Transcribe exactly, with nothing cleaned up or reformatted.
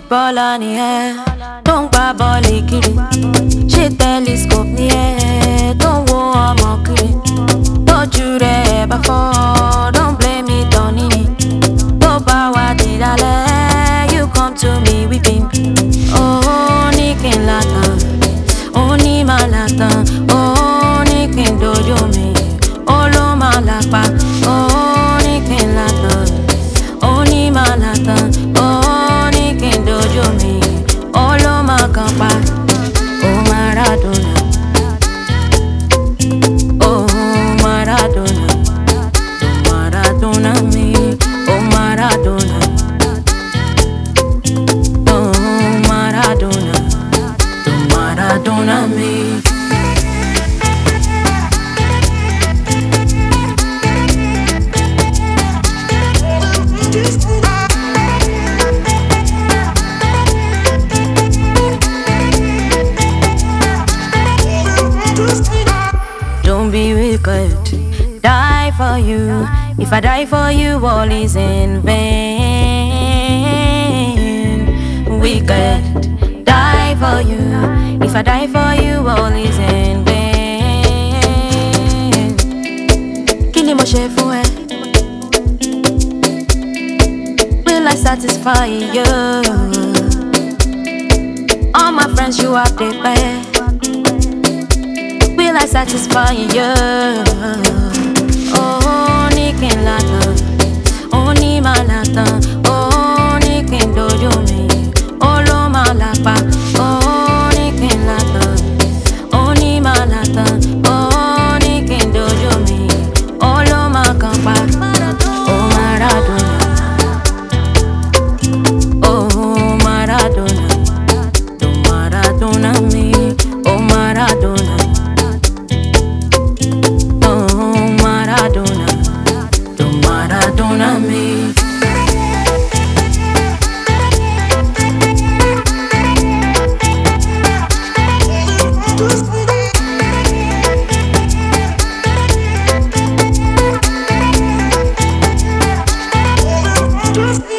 Footballer ni ẹ, tó ń gbá bọ́ọ̀lì kiri. Ṣé telescope ni ẹ, tó ń wo ọmọ kiri. Tójú rẹ̀ bá fọ́, don't blame it on níní. Tó bá wá di lálẹ́, you come to me weeping. Oh, ní kí n látàn, ó ní máa látàn. Oh, ní kí n dojú mi, ó ló máa lápá. Oh, ní kí n látàn, ó ní máa látàn. Oh, ní kí n dojú mi, ó ló máa kàn pa. Oh, Maradona. Oh, Maradona. Maradona me. Oh, Maradona. Oh, Maradona. Maradona me. Don't be wicked, die for you. If I die for you, all is in vain. Wicked, die for you. If I die for you, all is in vain. Kí ni mo ṣe fún ẹ? Will I satisfy you? All my friends, you are the best. Will I satisfy you? Oh, ní kí n látàn, ó ní máa látàn. Oh, ní kí n dojú mi, ó ló máa lápá. Oh, ní kí n látàn, ó ní máa látàn. Oh, ní kí n dojú mi, ó ló máa kàn pa. Oh, Maradona. Oh, Maradona. Maradona me. Oh, Maradona. Maradona me. Just